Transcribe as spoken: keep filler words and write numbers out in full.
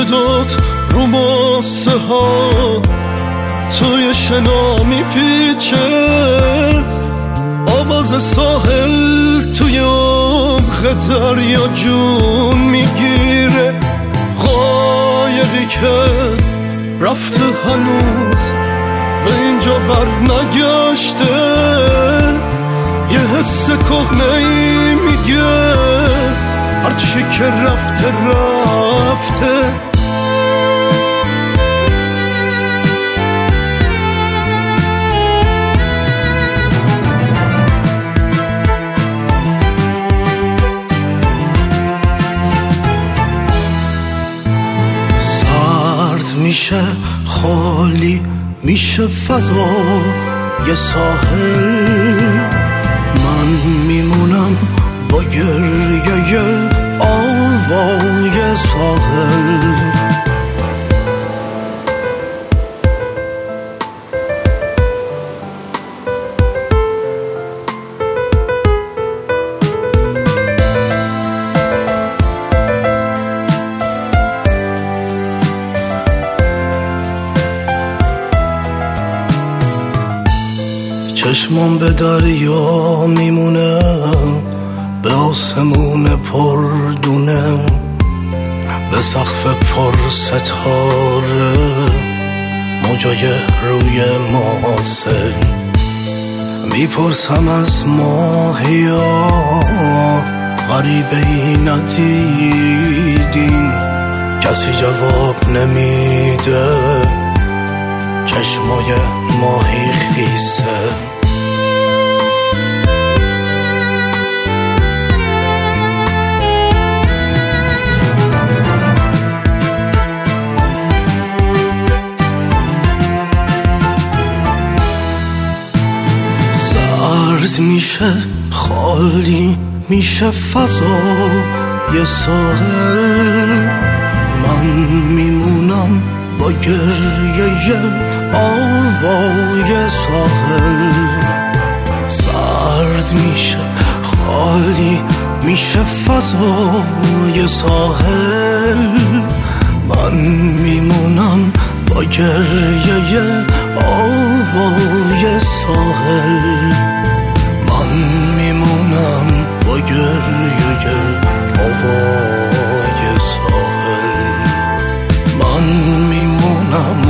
صدات رو ماسه ها توی شنا میپیچه، آواز ساحل توی عمق دریا جون میگیره. قایقی که رفته هنوز به اینجا بر نگشته، یه حس کهنه‌ای میگه هرچی که رفته رفته. سرد میشه، خالی میشه فضا یه ساحل، من میمونم با گریه آوای ساحل. چشمم به دریا میمونه، به آسمون پر دونه، به سقف پر ستاره، موجای روی ماسه. میپرسم از ماهیا غریبه ای ندیدین، کسی جواب نمیده، چشمای ماهی خیسه. سرد میشه، خالی میشه فضا یه ساحل، من میمونم با گریه آوای ساحل. سرد میشه، خالی میشه فضای ساحل، من میمونم با گریه آوای ساحل، من میمونم با گریه آوای ساحل، من میمونم